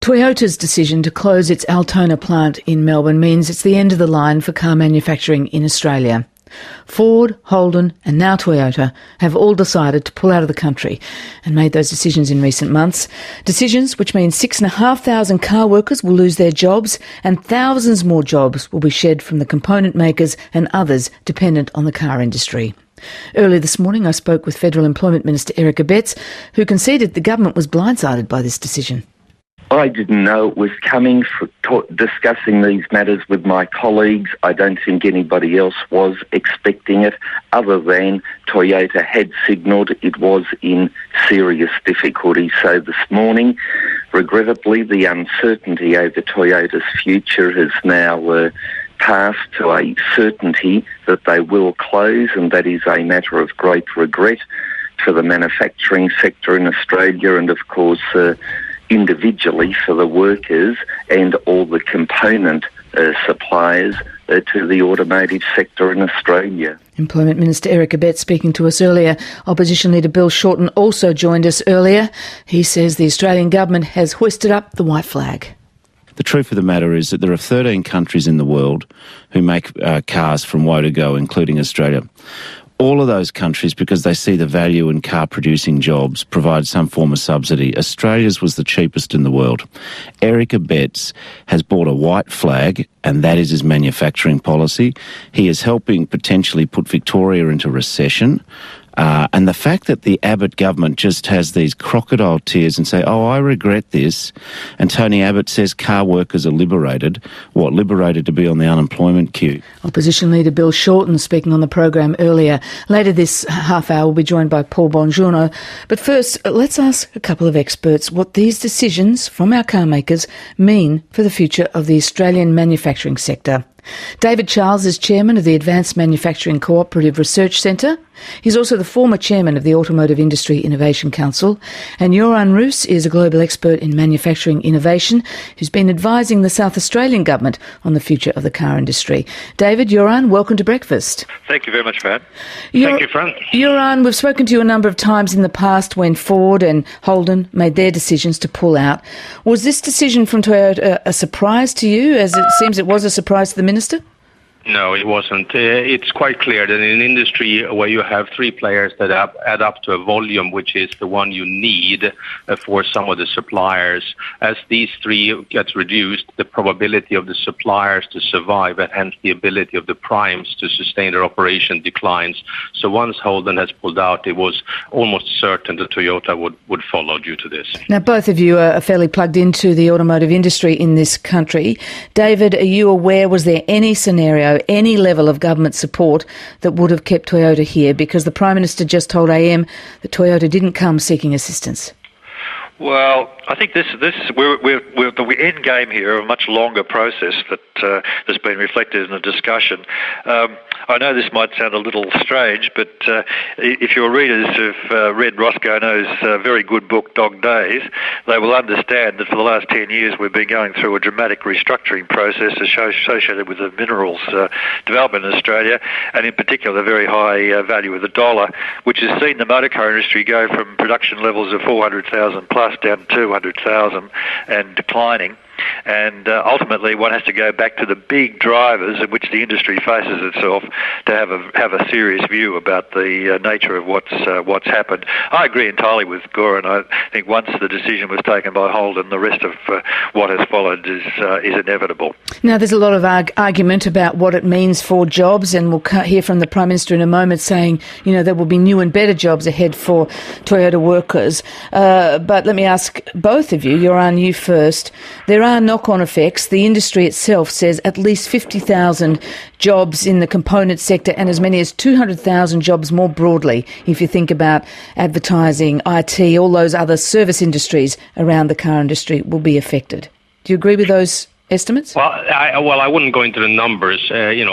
Toyota's decision to close its Altona plant in Melbourne means it's the end of the line for car manufacturing in Australia. Ford, Holden and now Toyota have all decided to pull out of the country and made those decisions in recent months. Decisions which mean 6,500 car workers will lose their jobs and thousands more jobs will be shed from the component makers and others dependent on the car industry. Earlier this morning I spoke with Federal Employment Minister Eric Abetz, who conceded the government was blindsided by this decision. I didn't know it was coming. Discussing these matters with my colleagues, I don't think anybody else was expecting it, other than Toyota had signalled it was in serious difficulty. So this morning, regrettably, the uncertainty over Toyota's future has now passed to a certainty that they will close, and that is a matter of great regret for the manufacturing sector in Australia and, of course, individually for the workers and all the component suppliers to the automotive sector in Australia. Employment Minister Eric Abetz speaking to us earlier. Opposition leader Bill Shorten also joined us earlier. He says the Australian government has hoisted up the white flag. The truth of the matter is that there are 13 countries in the world who make cars from woe to go, including Australia. All of those countries, because they see the value in car-producing jobs, provide some form of subsidy. Australia's was the cheapest in the world. Eric Abetz has bought a white flag, and that is his manufacturing policy. He is helping potentially put Victoria into recession. And the fact that the Abbott government just has these crocodile tears and say, oh, I regret this, and Tony Abbott says car workers are liberated. What, liberated to be on the unemployment queue? Opposition leader Bill Shorten speaking on the program earlier. Later this half hour we'll be joined by Paul Bongiorno. But first, let's ask a couple of experts what these decisions from our car makers mean for the future of the Australian manufacturing sector. David Charles is chairman of the Advanced Manufacturing Cooperative Research Centre. He's also the former chairman of the Automotive Industry Innovation Council. And Joran Roos is a global expert in manufacturing innovation who's been advising the South Australian government on the future of the car industry. David, Joran, welcome to Breakfast. Thank you very much, Fran. Thank you, Fran. Joran, we've spoken to you a number of times in the past when Ford and Holden made their decisions to pull out. Was this decision from Toyota a surprise to you, as it seems it was a surprise to the Minister? No, it wasn't. It's quite clear that in an industry where you have three players that add up to a volume which is the one you need for some of the suppliers, as these three gets reduced, the probability of the suppliers to survive and hence the ability of the primes to sustain their operation declines. So once Holden has pulled out, it was almost certain that Toyota would follow due to this. Now, both of you are fairly plugged into the automotive industry in this country. David, are you aware, was there any scenario, any level of government support that would have kept Toyota here? Because the Prime Minister just told AM that Toyota didn't come seeking assistance. Well, I think we're the end game here, a much longer process that's been reflected in the discussion. I know this might sound a little strange, but if your readers have read Roscoe No's very good book, Dog Days, they will understand that for the last 10 years we've been going through a dramatic restructuring process associated with the minerals development in Australia, and in particular the very high value of the dollar, which has seen the motor car industry go from production levels of 400,000 plus down to 200,000 and declining. And ultimately, one has to go back to the big drivers in which the industry faces itself to have a serious view about the nature of what's happened. I agree entirely with Goran. I think once the decision was taken by Holden, the rest of what has followed is inevitable. Now, there's a lot of argument about what it means for jobs, and we'll hear from the Prime Minister in a moment saying, you know, there will be new and better jobs ahead for Toyota workers. But let me ask both of you, Joran, you first. There are knock-on effects. The industry itself says at least 50,000 jobs in the component sector and as many as 200,000 jobs more broadly, if you think about advertising, IT, all those other service industries around the car industry will be affected. Do you agree with those estimates? Well, I wouldn't go into the numbers. They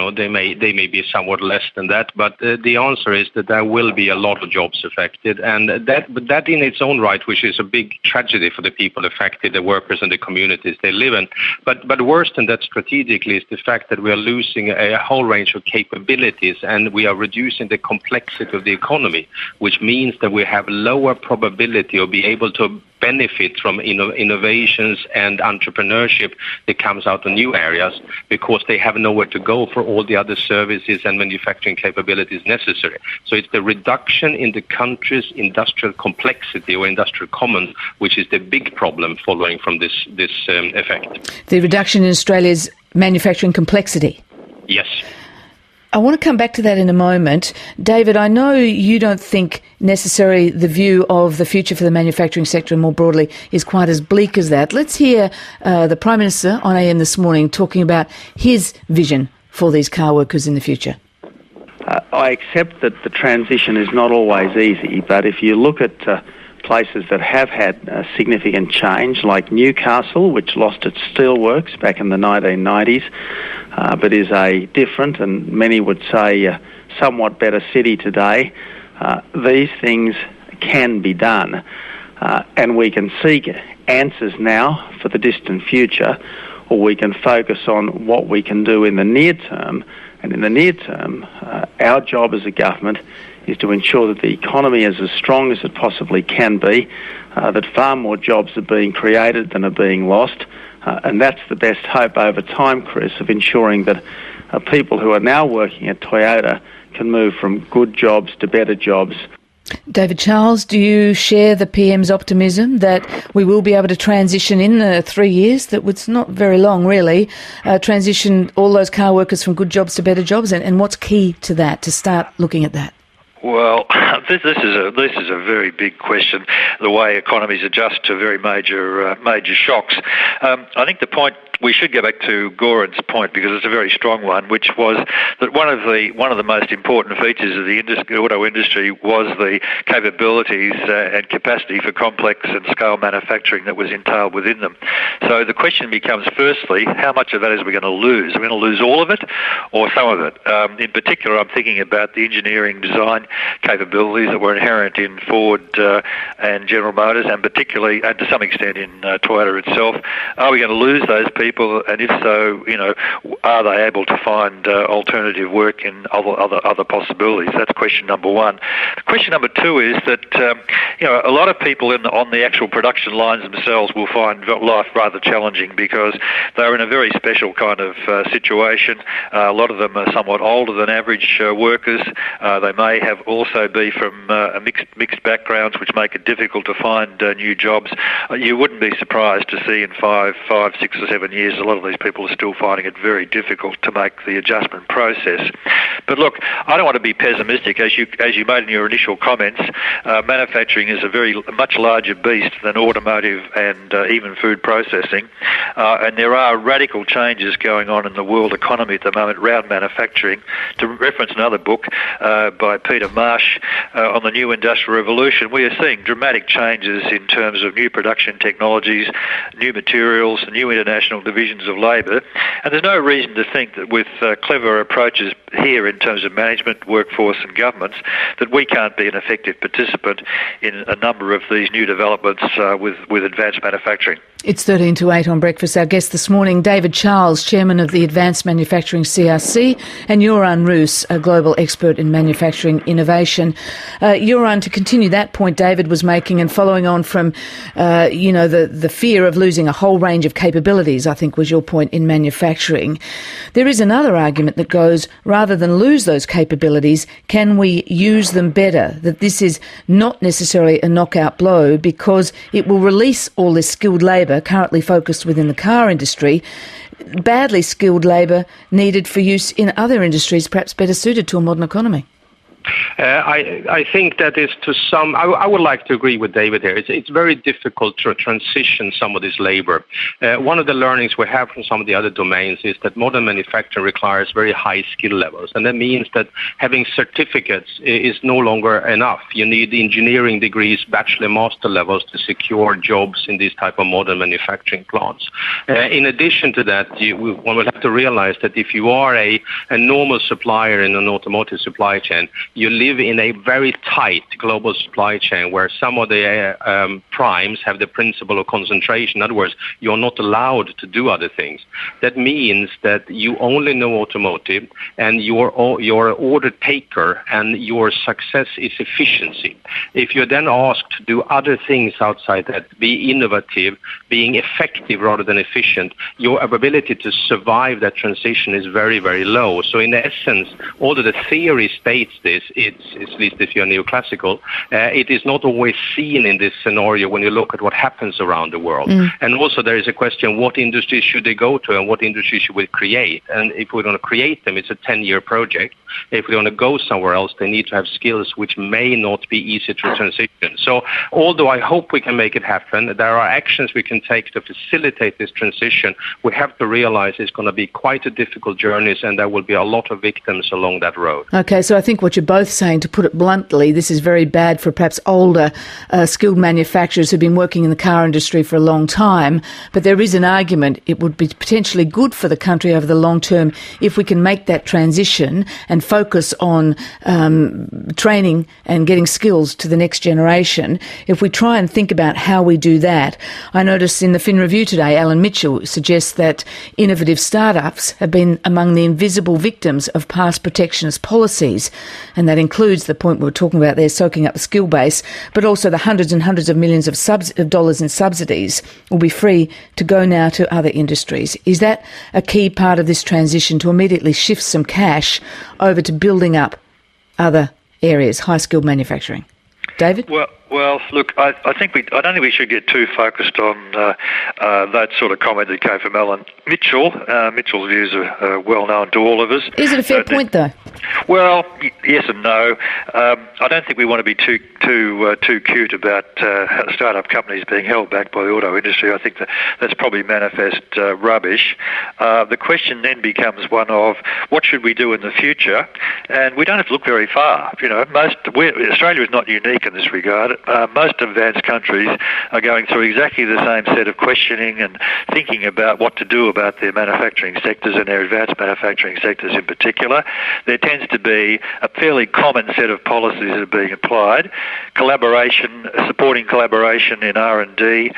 may be somewhat less than that, but the answer is that there will be a lot of jobs affected, and that in its own right, which is a big tragedy for the people affected, the workers and the communities they live in. But worse than that strategically is the fact that we are losing a whole range of capabilities, and we are reducing the complexity of the economy, which means that we have lower probability of being able to benefit from innovations and entrepreneurship that comes out of new areas, because they have nowhere to go for all the other services and manufacturing capabilities necessary. So it's the reduction in the country's industrial complexity or industrial commons, which is the big problem following from this effect. The reduction in Australia's manufacturing complexity. Yes. I want to come back to that in a moment. David, I know you don't think necessarily the view of the future for the manufacturing sector more broadly is quite as bleak as that. Let's hear the Prime Minister on AM this morning talking about his vision for these car workers in the future. I accept that the transition is not always easy, but if you look at places that have had significant change, like Newcastle, which lost its steelworks back in the 1990s, but is a different and many would say somewhat better city today, these things can be done. And we can seek answers now for the distant future, or we can focus on what we can do in the near term. And in the near term, our job as a government is to ensure that the economy is as strong as it possibly can be, that far more jobs are being created than are being lost, and that's the best hope over time, Chris, of ensuring that people who are now working at Toyota can move from good jobs to better jobs. David Charles, do you share the PM's optimism that we will be able to transition in 3 years, that it's not very long really, transition all those car workers from good jobs to better jobs, and what's key to that, to start looking at that? Well, this is a very big question, the way economies adjust to very major shocks. I think the point, we should go back to Goran's point, because it's a very strong one, which was that one of the most important features of the auto industry was the capabilities and capacity for complex and scale manufacturing that was entailed within them. So the question becomes, firstly, how much of that is we going to lose? Are we going to lose all of it or some of it? In particular, I'm thinking about the engineering design capabilities that were inherent in Ford and General Motors, and particularly, and to some extent in Toyota itself. Are we going to lose those people? And if so, are they able to find alternative work in other possibilities? That's question number one. Question number two is that a lot of people on the actual production lines themselves will find life rather challenging, because they're in a very special kind of situation. A lot of them are somewhat older than average workers. They may have also be from mixed backgrounds, which make it difficult to find new jobs. You wouldn't be surprised to see in 5, 6 or 7 years, a lot of these people are still finding it very difficult to make the adjustment process. But look, I don't want to be pessimistic. As you made in your initial comments, manufacturing is a much larger beast than automotive and even food processing. And there are radical changes going on in the world economy at the moment around manufacturing. To reference another book by Peter Marsh on the new industrial revolution, we are seeing dramatic changes in terms of new production technologies, new materials, new international divisions of labour, and there's no reason to think that with clever approaches here in terms of management, workforce and governments, that we can't be an effective participant in a number of these new developments with advanced manufacturing. It's 13 to 8 on Breakfast. Our guest this morning, David Charles, Chairman of the Advanced Manufacturing CRC, and Joran Roos, a global expert in manufacturing innovation. Joran, to continue that point David was making, and following on from, the fear of losing a whole range of capabilities, I think was your point, in manufacturing. There is another argument that goes, rather than lose those capabilities, can we use them better? That this is not necessarily a knockout blow, because it will release all this skilled labour currently focused within the car industry, badly skilled labour needed for use in other industries perhaps better suited to a modern economy. I think that is to some... I would like to agree with David here. It's very difficult to transition some of this labour. One of the learnings we have from some of the other domains is that modern manufacturing requires very high skill levels, and that means that having certificates is no longer enough. You need engineering degrees, bachelor, master levels to secure jobs in these type of modern manufacturing plants. In addition to that, one will have to realize that if you are a normal supplier in an automotive supply chain, you live in a very tight global supply chain where some of the primes have the principle of concentration. In other words, you're not allowed to do other things. That means that you only know automotive, and your order taker and your success is efficiency. If you're then asked to do other things outside that, be innovative, being effective rather than efficient, your ability to survive that transition is very, very low. So in essence, although the theory states this, it's at least if you're neoclassical, it is not always seen in this scenario when you look at what happens around the world. And also there is a question, what industries should they go to and what industries should we create? And if we're going to create them, it's a 10-year project. If we're going to go somewhere else, they need to have skills which may not be easy to transition. So although I hope we can make it happen, there are actions we can take to facilitate this transition. We have to realize it's going to be quite a difficult journey, and there will be a lot of victims along that road. Okay, so I think what you're both saying, to put it bluntly, this is very bad for perhaps older skilled manufacturers who've been working in the car industry for a long time, but there is an argument it would be potentially good for the country over the long term if we can make that transition and focus on training and getting skills to the next generation. If we try and think about how we do that, I noticed in the Fin Review today, Alan Mitchell suggests that innovative startups have been among the invisible victims of past protectionist policies, and that includes the point we were talking about there, soaking up the skill base, but also the hundreds and hundreds of millions of dollars in subsidies will be free to go now to other industries. Is that a key part of this transition, to immediately shift some cash over to building up other areas, high-skilled manufacturing? David? Well, look, I don't think we should get too focused on that sort of comment that came from Alan Mitchell. Mitchell's views are well known to all of us. Is it a fair point, though? Well, yes and no. I don't think we want to be too cute about startup companies being held back by the auto industry. I think that's probably manifest rubbish. The question then becomes one of what should we do in the future, and we don't have to look very far. Australia is not unique in this regard. Most advanced countries are going through exactly the same set of questioning and thinking about what to do about their manufacturing sectors and their advanced manufacturing sectors in particular. There tends to be a fairly common set of policies that are being applied. Supporting collaboration in R&D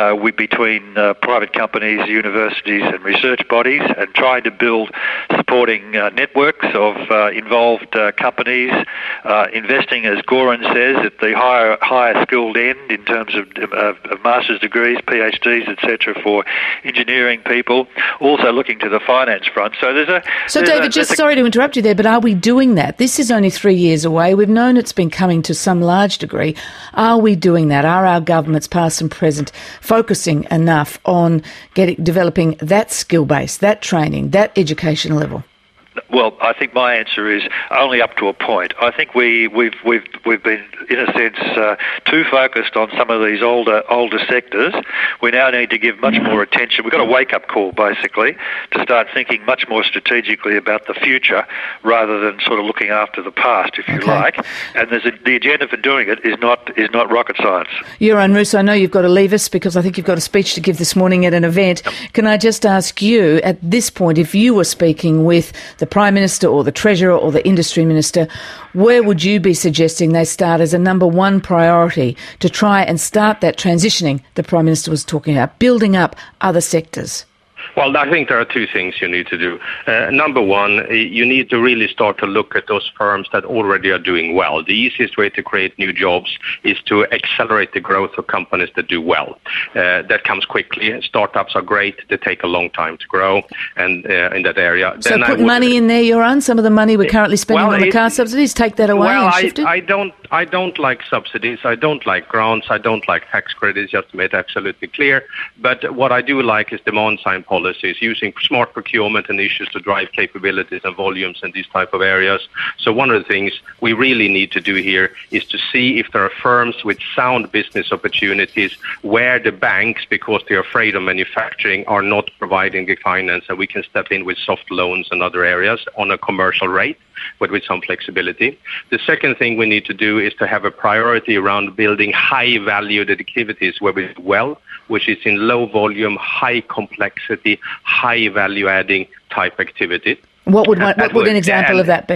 between private companies, universities and research bodies, and trying to build supporting networks of involved companies, investing, as Goran says, at the higher skilled end in terms of master's degrees, PhDs, etc. for engineering people, also looking to the finance front. So David, sorry to interrupt you there, but are we doing that? This is only 3 years away. We've known it's been coming to some large degree. Are we doing that? Are our governments, past and present, focusing enough on developing that skill base, that training, that education level? Well, I think my answer is only up to a point. I think we've been, in a sense, too focused on some of these older sectors. We now need to give much more attention. We've got a wake-up call, basically, to start thinking much more strategically about the future rather than sort of looking after the past, if you like. And the agenda for doing it is not rocket science. Yoran Rus, I know you've got to leave us because I think you've got a speech to give this morning at an event. Can I just ask you, at this point, if you were speaking with the Prime Minister or the Treasurer or the Industry Minister, where would you be suggesting they start as a number one priority to try and start that transitioning the Prime Minister was talking about, building up other sectors? Well, I think there are two things you need to do. Number one, you need to really start to look at those firms that already are doing well. The easiest way to create new jobs is to accelerate the growth of companies that do well. That comes quickly. Startups are great. They take a long time to grow, and in that area. So then put money in there, Yoran, some of the money we're currently spending on the car subsidies, take that away and shift it? I don't like subsidies. I don't like grants. I don't like tax credits, just to make it absolutely clear. But what I do like is demand-side policies, using smart procurement and issues to drive capabilities and volumes in these type of areas. So one of the things we really need to do here is to see if there are firms with sound business opportunities where the banks, because they're afraid of manufacturing, are not providing the finance, and we can step in with soft loans and other areas on a commercial rate, but with some flexibility. The second thing we need to do is to have a priority around building high-valued activities where we do well, which is in low volume, high complexity, high value-adding type activity. What would an example of that be?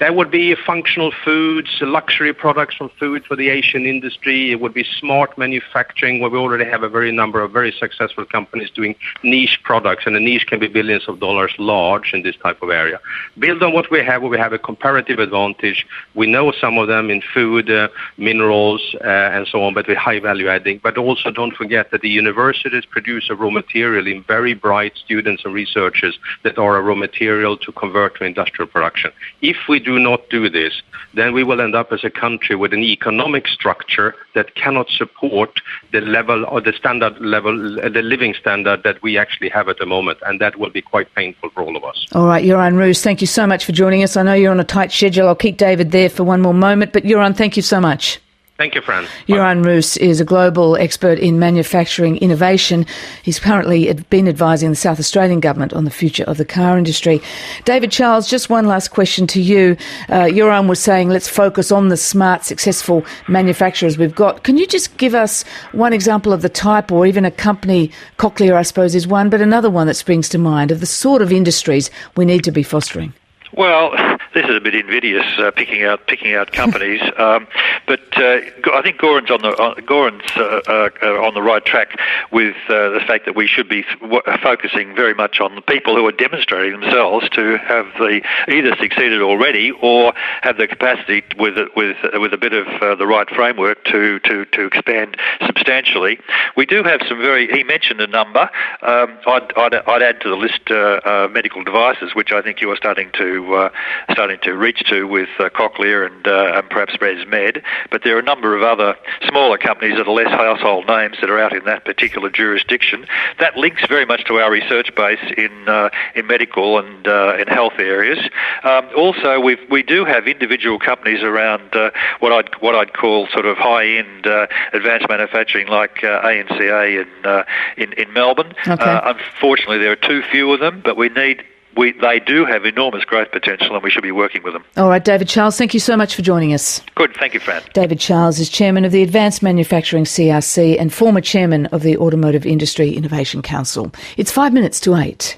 That would be functional foods, luxury products from food for the Asian industry. It would be smart manufacturing, where we already have a number of very successful companies doing niche products, and a niche can be billions of dollars large in this type of area. Build on what we have, where we have a comparative advantage. We know some of them in food, minerals, and so on, but with high value adding. But also don't forget that the universities produce a raw material in very bright students and researchers that are a raw material to convert to industrial production. If we do not do this, then we will end up as a country with an economic structure that cannot support the level or the standard level, the living standard that we actually have at the moment, and that will be quite painful for all of us. All right, Göran Roos, thank you so much for joining us. I know you're on a tight schedule. I'll keep David there for one more moment, but Göran, thank you so much. Thank you, Fran. Göran Roos is a global expert in manufacturing innovation. He's currently been advising the South Australian government on the future of the car industry. David Charles, just one last question to you. Göran was saying let's focus on the smart, successful manufacturers we've got. Can you just give us one example of the type, or even a company, Cochlear I suppose is one, but another one that springs to mind, of the sort of industries we need to be fostering? Well, this is a bit invidious, picking out companies, but I think Göran's on the right track with the fact that we should be focusing very much on the people who are demonstrating themselves to have either succeeded already or have the capacity with a bit of the right framework to expand substantially. We do have some he mentioned a number. I'd add to the list medical devices, which I think you are starting to reach to with Cochlear and perhaps ResMed, but there are a number of other smaller companies that are less household names that are out in that particular jurisdiction. That links very much to our research base in medical and in health areas. Also, we do have individual companies around what I'd call sort of high-end advanced manufacturing, like ANCA in Melbourne. Okay. Unfortunately, there are too few of them, but they do have enormous growth potential, and we should be working with them. All right, David Charles, thank you so much for joining us. Good, thank you, Fran. David Charles is Chairman of the Advanced Manufacturing CRC and former Chairman of the Automotive Industry Innovation Council. It's 8:05.